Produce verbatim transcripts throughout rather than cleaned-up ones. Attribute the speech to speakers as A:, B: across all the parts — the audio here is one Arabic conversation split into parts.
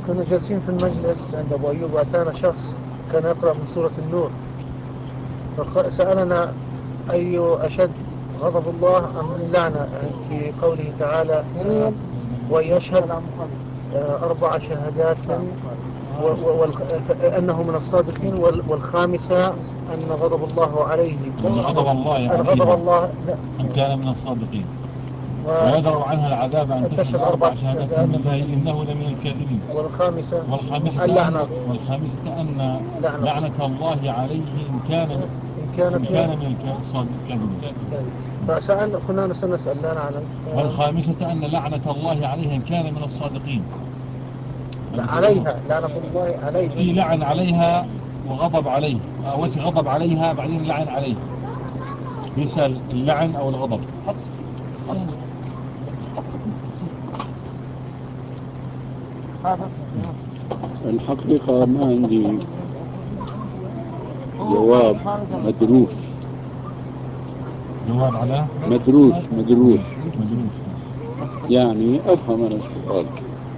A: كنا جالسين في المجلس عند أبو أيوب وأتانا شخص كان يقرأ من سورة النور، فسألنا أي أشد غضب الله أم اللعنة في قوله تعالى ويشهد أربع شهادات أنه من الصادقين، والخامسة أن غضب الله عليه
B: أن غضب الله
A: أن غضب الله
B: أن كان من الصادقين ويدروا عنها العذاب أن تشهد أربع شهادات من الله إنه لمن الكاذبين.
A: والخامسة
B: والخامسة
A: اللعنة
B: أن والخامسة أن
A: لعنة,
B: لعنة الله عليه إن كان
A: إن كان,
B: إن كان من الكاذبين.
A: فسأل كنا نسأل لنا على
B: والخامسة أن لعنة الله عليه إن كان من الصادقين.
A: عليها لعنة الله عليه،
B: في لعن عليها وغضب عليه، أول شيء غضب عليها بعدين لعن عليه، يسأل اللعن أو الغضب.
C: الحقيقة ما عندي جواب مدروس.
B: جواب على
C: مدروس مدروس
B: مدروس
C: يعني أفهم أنا السؤال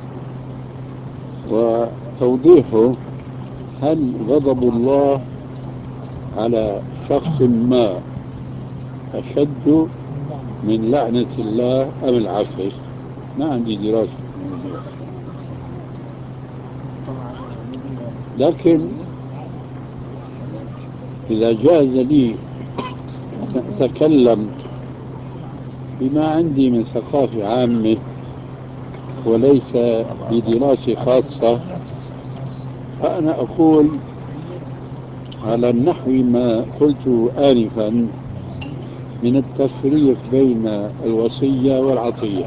C: وتوضيحه. هل غضب الله على شخص ما أشد من لعنة الله أم العكس؟ ما عندي دراسة في الموضوع، لكن إذا جاز لي أتكلم بما عندي من ثقافة عامة وليس بدراسة خاصة، فأنا أقول على النحو ما قلت آنفا من التفريق بين الوصية والعطية.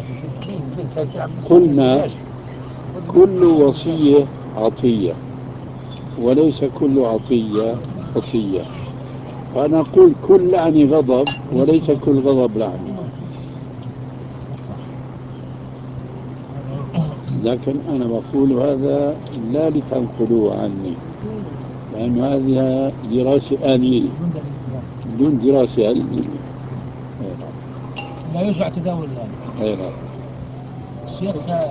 C: قلنا كل وصية عطية وليس كل عطية وصية، فأنا أقول كل لعن غضب وليس كل غضب لعن. لكن أنا بقول هذا لا لتنقلوه عني، لأن هذه دراسة آنية بدون دراسة علمية
A: لا يرجع تداول الآن.
C: أي نعم.
A: الشيخ